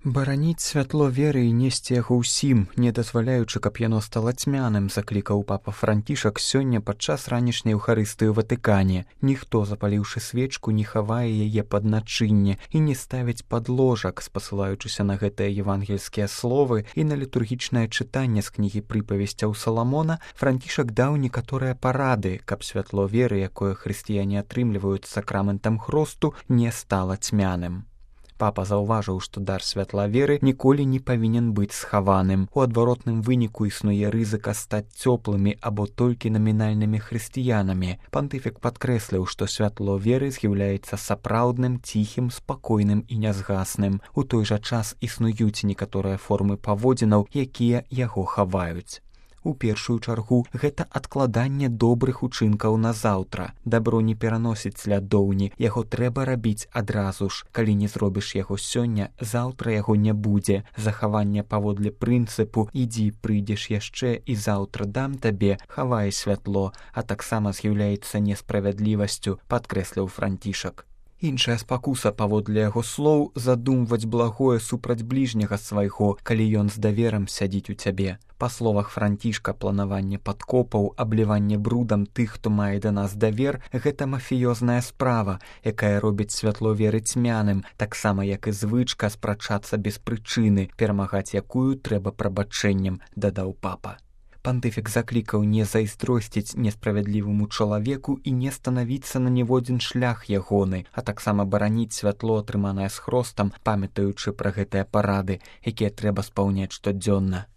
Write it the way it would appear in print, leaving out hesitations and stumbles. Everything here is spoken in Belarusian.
Бараніць святло веры і несці яго ўсім, не дазваляючы, каб яно стала цьмяным, заклікаў папа Францішак сёння падчас ранішняй Еўхарыстыі ў Ватыкане. Ніхто, запаліўшы свечку, не хавае яе пад начынне і не ставіць пад ложак, спасылаючыся на гэтыя евангельскія словы і на літургічнае чытанне з кнігі прыпавесцяў Саламона, Францішак даў некаторыя парады, каб святло веры, якое хрысціяне атрымліваюць сакраментам хросту, не стала цьмяным. Папа заўважыў, што дар святла веры ніколі не павінен быць схаваным. У адваротным выніку існуе рызыка стаць цёплымі або толькі намінальнымі хрысціянамі. Пантыфік падкрэсліў, што святло веры з'яўляецца сапраўдным, ціхім, спакойным і нязгасным. У той жа час існуюць некаторыя формы паводзінаў, якія яго хаваюць. У першую чаргу гэта адкладанне добрых учынкаў на заўтра. Дабро не пераносіць слядоўні, яго трэба рабіць адразу ж. Калі не зробіш яго сёння, заўтра яго не будзе. Захаванне паводле прынцыпу «ідзі, прыйдзеш яшчэ і заўтра дам табе» хавае святло, а таксама з'яўляецца несправядлівасцю, падкрэсліў Францішак. Іншая спакуса, паводле яго слоў, задумваць благое супраць бліжняга свайго, калі ён з даверам сядзіць у цябе. Па словах Францішка, планаванне падкопаў, абліванне брудам тых, хто мае да нас давер, гэта мафіёзная справа, якая робіць святло веры цьмяным, таксама як і звычка спрачацца без прычыны, перамагаць якую трэба прабачэннем, дадаў папа. Пантыфік заклікаў не зайздросціць несправядліваму чалавеку і не станавіцца на ніводзін шлях ягоны, а таксама бараніць святло, атрыманае з хростам, памятаючы пра гэтыя парады, якія трэба спаўняць штодзённа.